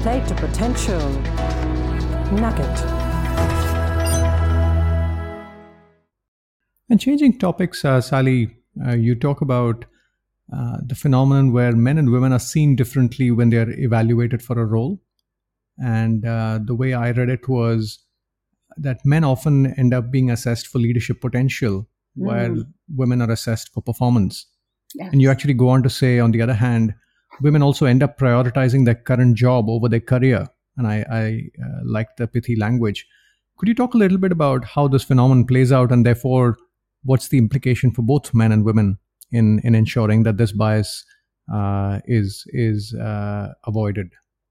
Play to Potential Nugget. And changing topics, Sally, you talk about the phenomenon where men and women are seen differently when they are evaluated for a role. And the way I read it was that men often end up being assessed for leadership potential, while women are assessed for performance. Yes. And you actually go on to say, on the other hand, women also end up prioritizing their current job over their career. And I like the pithy language. Could you talk a little bit about how this phenomenon plays out, and therefore what's the implication for both men and women in ensuring that this bias is avoided?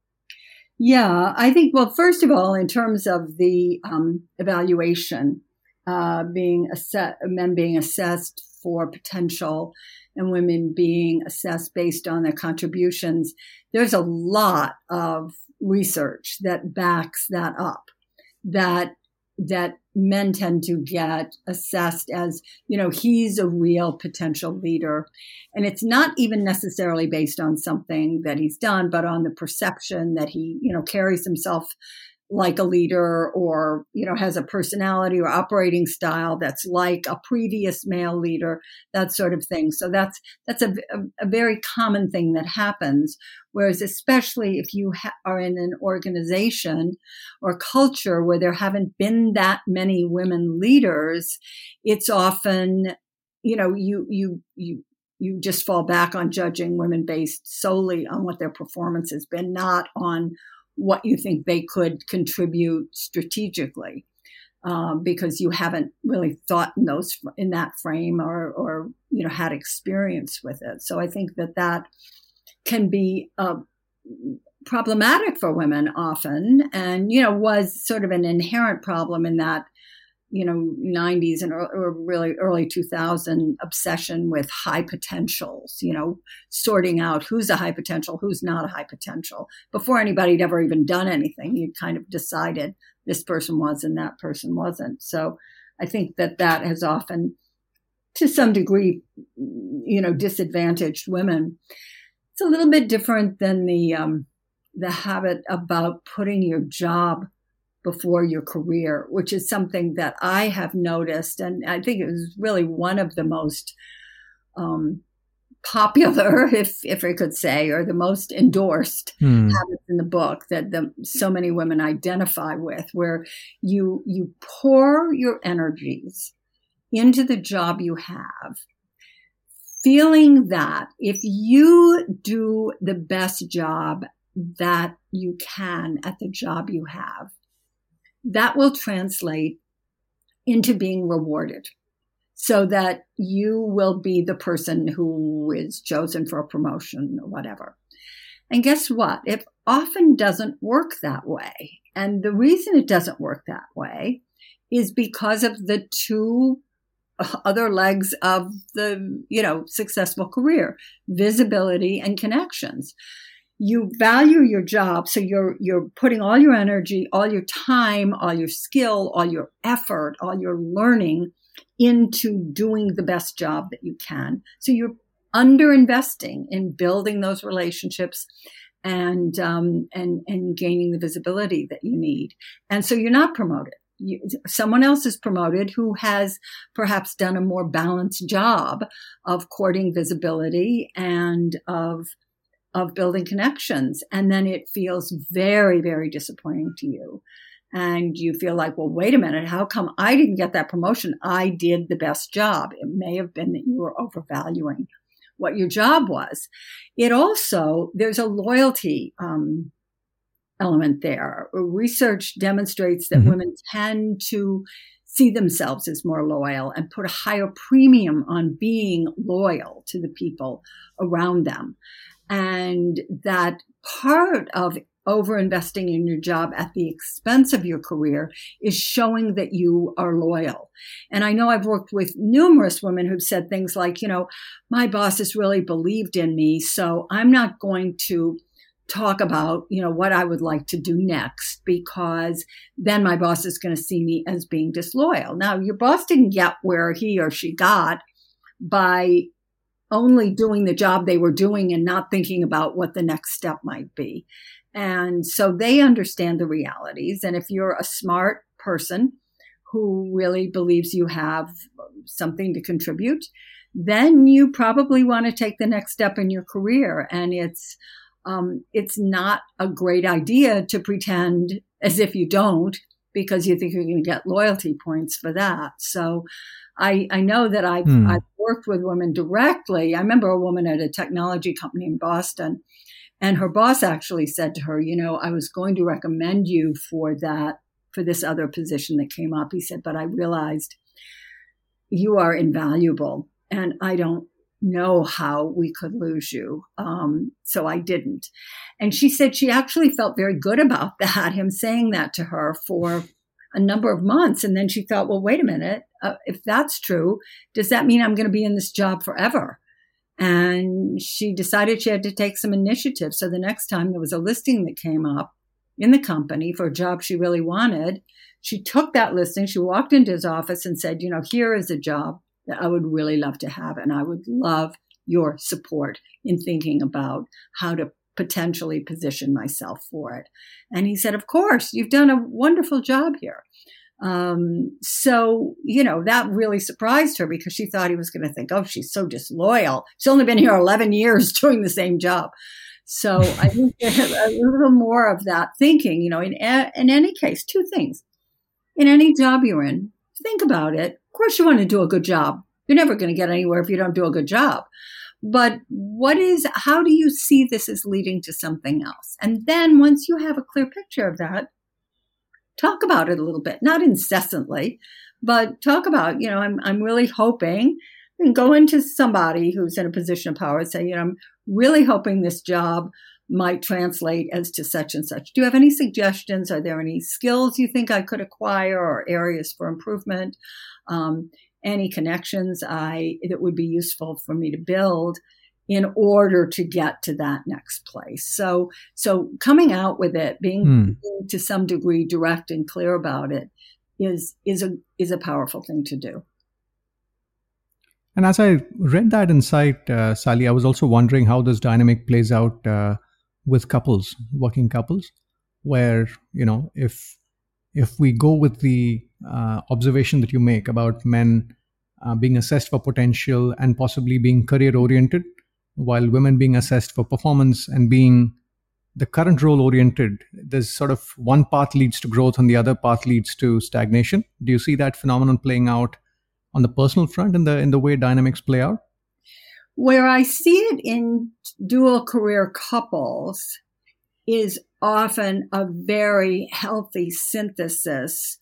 Yeah, I think, well, first of all, in terms of the evaluation, men being assessed for potential and women being assessed based on their contributions, there's a lot of research that backs that up, that men tend to get assessed as, he's a real potential leader. And it's not even necessarily based on something that he's done, but on the perception that he, carries himself like a leader, or, has a personality or operating style that's like a previous male leader, that sort of thing. So that's a very common thing that happens. Whereas especially if you are in an organization or culture where there haven't been that many women leaders, it's often, you just fall back on judging women based solely on what their performance has been, not on what you think they could contribute strategically, because you haven't really thought in that frame or had experience with it. So I think that can be problematic for women often, and was sort of an inherent problem in that 90s and or really early 2000 obsession with high potentials, sorting out who's a high potential, who's not a high potential. Before anybody had ever even done anything, you kind of decided this person was and that person wasn't. So I think that has often, to some degree, disadvantaged women. It's a little bit different than the habit about putting your job before your career, which is something that I have noticed. And I think it was really one of the most popular, if I could say, or the most endorsed habits in the book that so many women identify with, where you pour your energies into the job you have, feeling that if you do the best job that you can at the job you have, that will translate into being rewarded, so that you will be the person who is chosen for a promotion or whatever. And guess what? It often doesn't work that way. And the reason it doesn't work that way is because of the two other legs of the, successful career: visibility and connections. You value your job, so you're putting all your energy, all your time, all your skill, all your effort, all your learning into doing the best job that you can. So you're underinvesting in building those relationships and gaining the visibility that you need. And so you're not promoted. Someone else is promoted who has perhaps done a more balanced job of courting visibility and of building connections. And then it feels very, very disappointing to you. And you feel like, well, wait a minute, how come I didn't get that promotion? I did the best job. It may have been that you were overvaluing what your job was. It also, there's a loyalty element there. Research demonstrates that women tend to see themselves as more loyal and put a higher premium on being loyal to the people around them. And that part of over-investing in your job at the expense of your career is showing that you are loyal. And I know I've worked with numerous women who've said things like, my boss has really believed in me, so I'm not going to talk about, what I would like to do next, because then my boss is going to see me as being disloyal. Now, your boss didn't get where he or she got by only doing the job they were doing and not thinking about what the next step might be. And so they understand the realities. And if you're a smart person who really believes you have something to contribute, then you probably want to take the next step in your career. And it's not a great idea to pretend as if you don't, because you think you're going to get loyalty points for that. So I know that I've worked with women directly. I remember a woman at a technology company in Boston, and her boss actually said to her, I was going to recommend you for this other position that came up. He said, but I realized you are invaluable and I don't know how we could lose you. So I didn't. And she said she actually felt very good about that, him saying that to her for a number of months. And then she thought, well, wait a minute. If that's true, does that mean I'm going to be in this job forever? And she decided she had to take some initiative. So the next time there was a listing that came up in the company for a job she really wanted, she took that listing, she walked into his office and said, here is a job that I would really love to have. And I would love your support in thinking about how to potentially position myself for it. And he said, of course, you've done a wonderful job here. So, that really surprised her because she thought he was going to think, oh, she's so disloyal. She's only been here 11 years doing the same job. So I think there's a little more of that thinking, in any case, two things. In any job you're in, think about it. Of course, you want to do a good job. You're never going to get anywhere if you don't do a good job. But how do you see this as leading to something else? And then once you have a clear picture of that, talk about it a little bit, not incessantly, but talk about, I'm really hoping, and go into somebody who's in a position of power and say, I'm really hoping this job might translate as to such and such. Do you have any suggestions? Are there any skills you think I could acquire or areas for improvement? Any connections that would be useful for me to build in order to get to that next place. So coming out with it, being to some degree direct and clear about it is a powerful thing to do. And as I read that insight, Sally, I was also wondering how this dynamic plays out with couples, working couples, where, if we go with the observation that you make about men being assessed for potential and possibly being career-oriented, while women being assessed for performance and being the current role-oriented, there's sort of one path leads to growth and the other path leads to stagnation. Do you see that phenomenon playing out on the personal front in the way dynamics play out? Where I see it in dual career couples is often a very healthy synthesis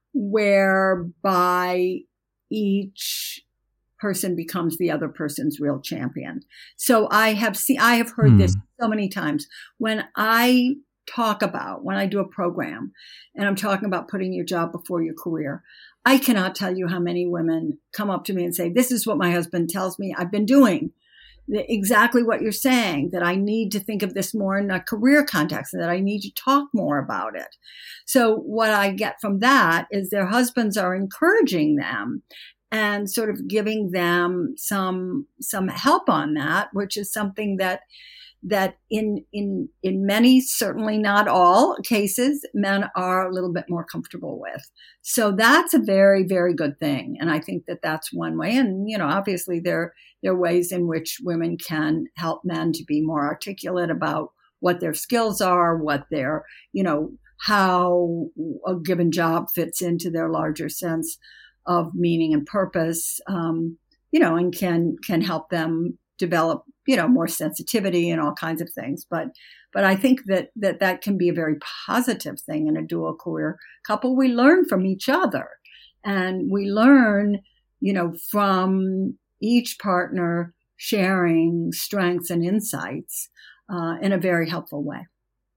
whereby each person becomes the other person's real champion. So I have heard this so many times when I do a program and I'm talking about putting your job before your career. I cannot tell you how many women come up to me and say, this is what my husband tells me I've been doing. Exactly what you're saying, that I need to think of this more in a career context and that I need to talk more about it. So what I get from that is their husbands are encouraging them and sort of giving them some help on that, which is something that in many, certainly not all cases, men are a little bit more comfortable with. So that's a very, very good thing. And I think that that's one way. And, obviously there are ways in which women can help men to be more articulate about what their skills are, what their, how a given job fits into their larger sense of meaning and purpose, and can help them develop, more sensitivity and all kinds of things. But I think that can be a very positive thing in a dual career couple. We learn from each other and we learn, from each partner sharing strengths and insights in a very helpful way.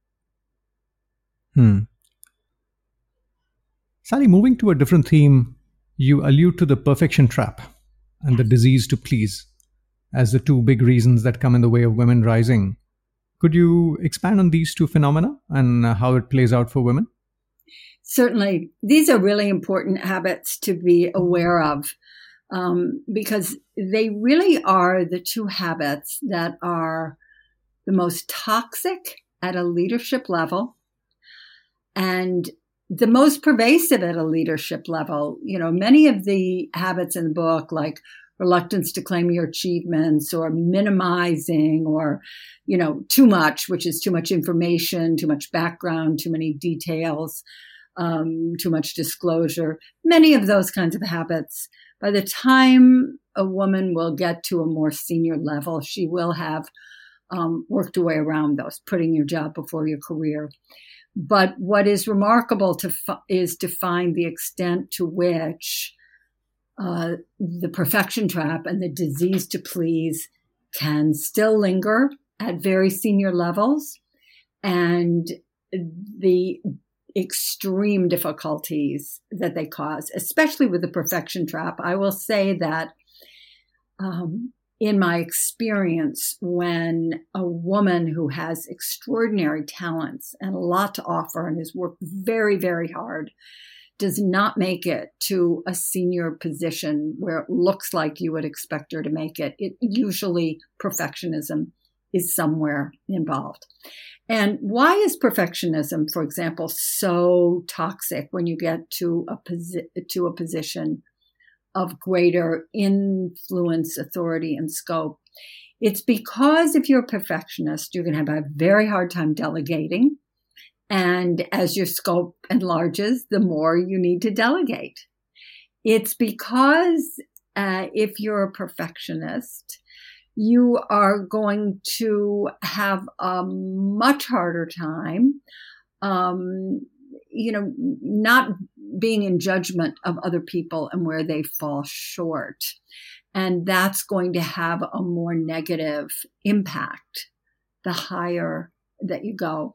Sally, moving to a different theme, you allude to the perfection trap and the disease to please as the two big reasons that come in the way of women rising. Could you expand on these two phenomena and how it plays out for women? Certainly. These are really important habits to be aware of. because they really are the two habits that are the most toxic at a leadership level and the most pervasive at a leadership level. You know, many of the habits in the book, like reluctance to claim your achievements or minimizing or, you know, too much, which is too much information, too much background, too many details, too much disclosure. Many of those kinds of habits, by the time a woman will get to a more senior level, she will have worked her way around those, putting your job before your career. But what is remarkable is to find the extent to which the perfection trap and the disease to please can still linger at very senior levels, and the extreme difficulties that they cause, especially with the perfection trap. I will say that in my experience, when a woman who has extraordinary talents and a lot to offer and has worked very, very hard does not make it to a senior position where it looks like you would expect her to make it, usually perfectionism is somewhere involved. And why is perfectionism, for example, so toxic when you get to a position of greater influence, authority, and scope? It's because if you're a perfectionist, you're going to have a very hard time delegating. And as your scope enlarges, the more you need to delegate. It's because if you're a perfectionist, you are going to have a much harder time, not being in judgment of other people and where they fall short. And that's going to have a more negative impact the higher that you go.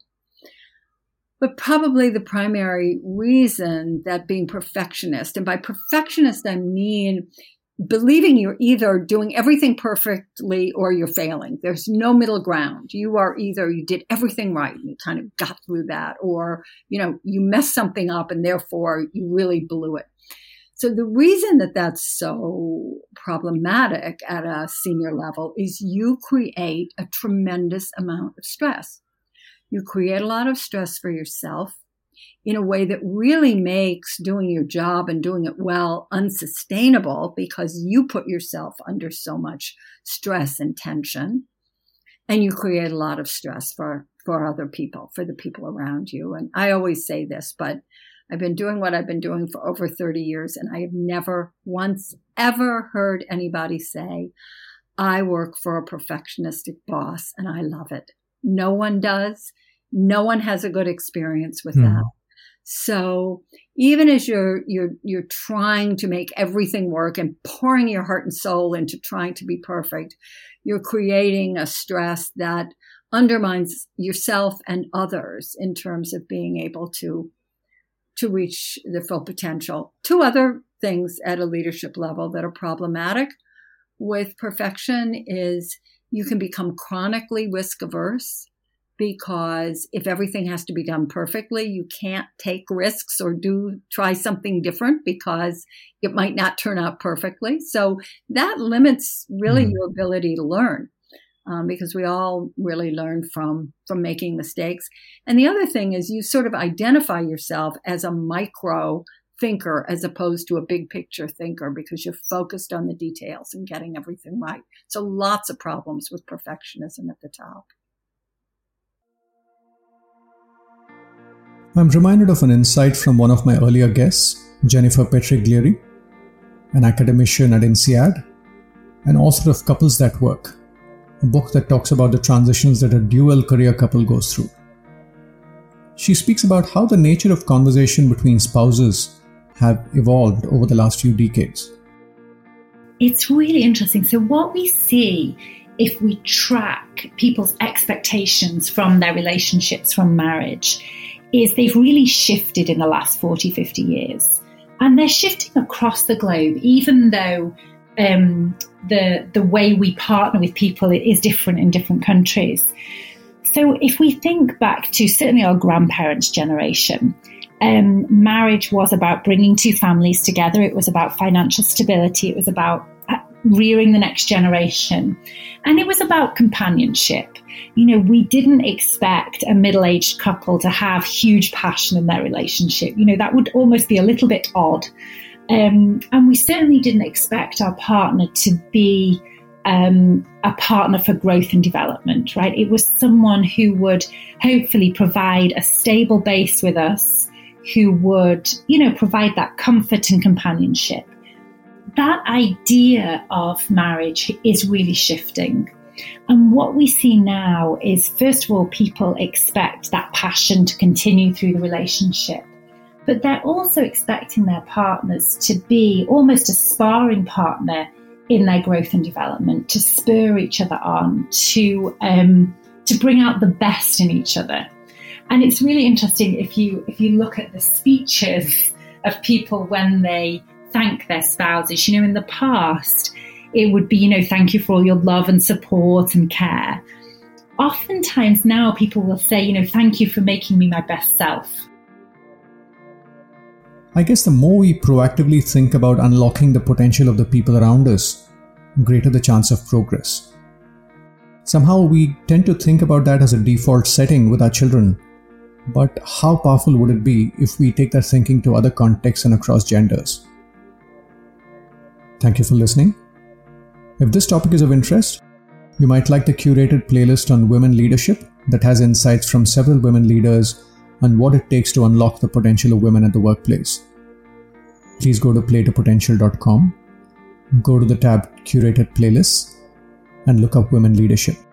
But probably the primary reason that being perfectionist, and by perfectionist, I mean believing you're either doing everything perfectly or you're failing. There's no middle ground. You are either you did everything right and you kind of got through that, or, you messed something up and therefore you really blew it. So the reason that that's so problematic at a senior level is you create a tremendous amount of stress. You create a lot of stress for yourself in a way that really makes doing your job and doing it well unsustainable because you put yourself under so much stress and tension. And you create a lot of stress for other people, for the people around you. And I always say this, but I've been doing what I've been doing for over 30 years, and I have never once ever heard anybody say, I work for a perfectionistic boss and I love it. No one does. No one has a good experience with that. So even as you're trying to make everything work and pouring your heart and soul into trying to be perfect, you're creating a stress that undermines yourself and others in terms of being able to reach the full potential. Two other things at a leadership level that are problematic with perfection is you can become chronically risk averse, because if everything has to be done perfectly, you can't take risks or try something different because it might not turn out perfectly. So that limits really your ability to learn, because we all really learn from making mistakes. And the other thing is you sort of identify yourself as a micro thinker as opposed to a big picture thinker because you're focused on the details and getting everything right. So lots of problems with perfectionism at the top. I'm reminded of an insight from one of my earlier guests, Jennifer Petriglieri, an academician at INSEAD, and author of Couples That Work, a book that talks about the transitions that a dual career couple goes through. She speaks about how the nature of conversation between spouses have evolved over the last few decades. It's really interesting. So what we see if we track people's expectations from their relationships from marriage is they've really shifted in the last 40, 50 years. And they're shifting across the globe, even though the way we partner with people is different in different countries. So if we think back to certainly our grandparents' generation, marriage was about bringing two families together. It was about financial stability. It was about rearing the next generation. And it was about companionship. We didn't expect a middle-aged couple to have huge passion in their relationship. That would almost be a little bit odd. And we certainly didn't expect our partner to be a partner for growth and development, right? It was someone who would hopefully provide a stable base with us, who would, provide that comfort and companionship. That idea of marriage is really shifting. And what we see now is, first of all, people expect that passion to continue through the relationship. But they're also expecting their partners to be almost a sparring partner in their growth and development, to spur each other on, to bring out the best in each other. And it's really interesting if you look at the speeches of people when they thank their spouses. In the past, it would be, thank you for all your love and support and care. Oftentimes now people will say, thank you for making me my best self. I guess the more we proactively think about unlocking the potential of the people around us, greater the chance of progress. Somehow we tend to think about that as a default setting with our children. But how powerful would it be if we take that thinking to other contexts and across genders? Thank you for listening. If this topic is of interest, you might like the curated playlist on women leadership that has insights from several women leaders on what it takes to unlock the potential of women at the workplace. Please go to playtopotential.com, go to the tab Curated Playlists, and look up Women Leadership.